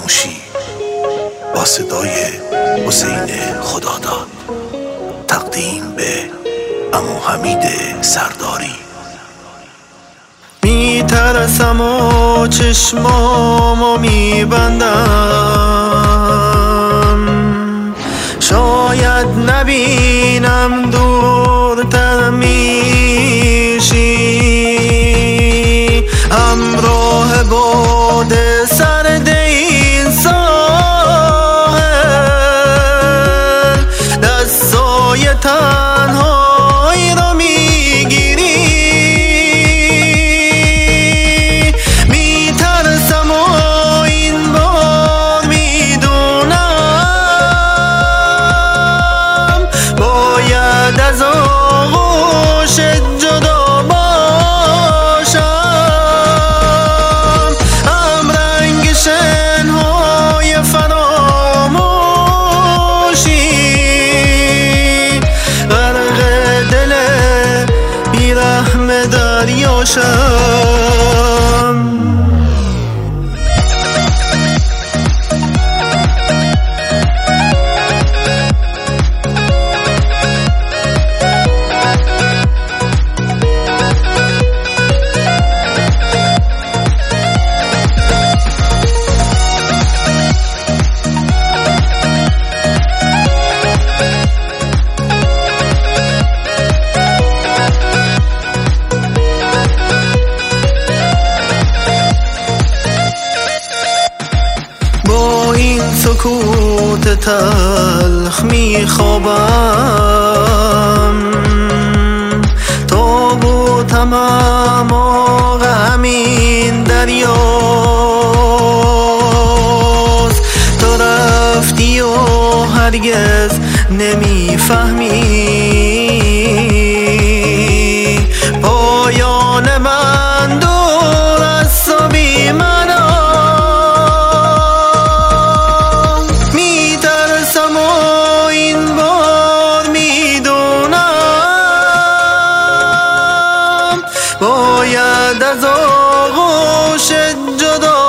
خاموشی با صدای حسین خداداد، تقدیم به عمو حمید سرداری. میترسم و چشمامو میبندم، شاید نبینم دورتر میشی، همراه باد سرد این ساحل دستای تنهایی رو میگیری. میترسم و این بار میدونم باید از آغوش جدا باشم، همرنگ شنهای فراموشی، غرق دل بیرحم دریاشم. سکوت تلخ میخوابم، تابوتم اما همین دریاست. تو رفتی و هرگز نمیفهمی پایان من دور از تو بی مناست. باید از آغوش جدا